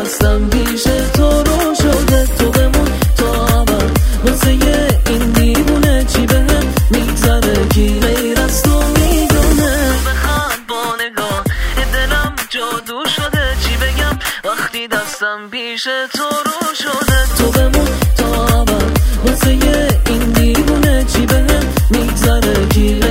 دستم پیش تو رو شده، تو بمون تا ابد واسه این دیوونه. چی بهم میگذره کی غیر از تو میدونه؟ بخند با نگاه دلم جادو شده، چی بگم وقتی دستم پیش تو رو شده، تو بمون تا ابد واسه این دیوونه. چی بهم میگذره کی